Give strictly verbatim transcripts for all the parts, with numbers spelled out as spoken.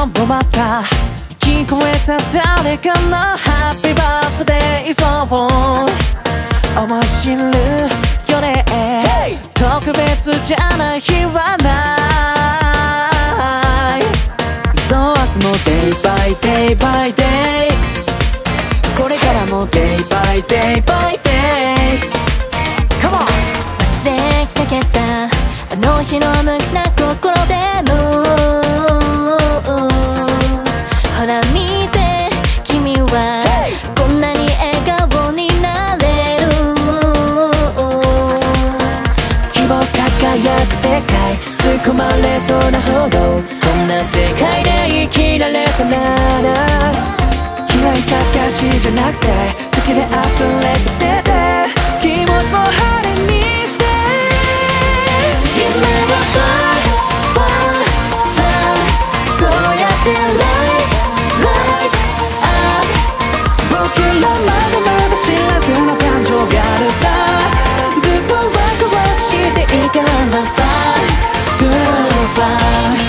今日もまた聞こえた誰かのハッピーバースデーソング思い知るよね、hey! 特別じゃない日はないそう明日も Day by Day by Day これからも Day by Day by Day Come on 忘れかけたあの日の無垢な心でのほら見て君は、hey! こんなに笑顔になれる希望輝く世界吸い込まれそうなほどこんな世界で生きられたなら嫌い探しじゃなくて好きで溢れさせて気持ちも晴れにして夢は Fly, Fly, Fly そうやって Light, Light up 僕らまだまだ知らずの感情があるさずっとワクワクしていけらんだ Fly, to fly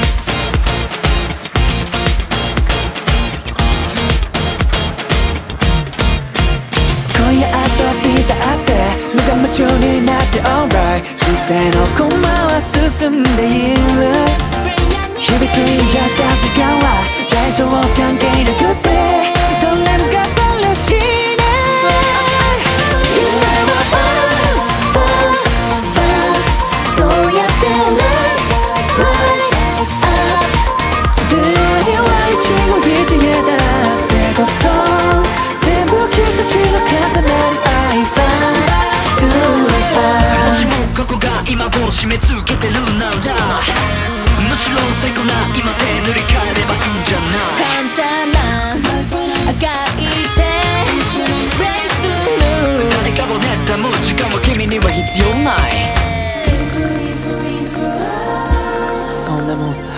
今夜遊びだって無我夢中になって alright 人生のコマは進んでいる日々費やした時間は大小関係なくてどれもが素晴らしいね夢は Fly, Fly, Fly そうやって Light, Light up 出会いは一期一会だってこと全部奇跡の重なり合い Fly to fly もしもここが今を締め付けてるならむしろ最高な今手塗り替えればいいんじゃない簡単な赤い手 Race to 誰かを妬む時間は君には必要ないそんなもんさ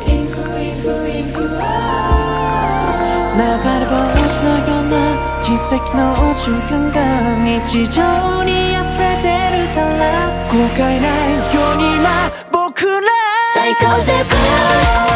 流れ星のような奇跡の瞬間が日常に溢れてるから後悔ないように今僕ら最高ぜ Fly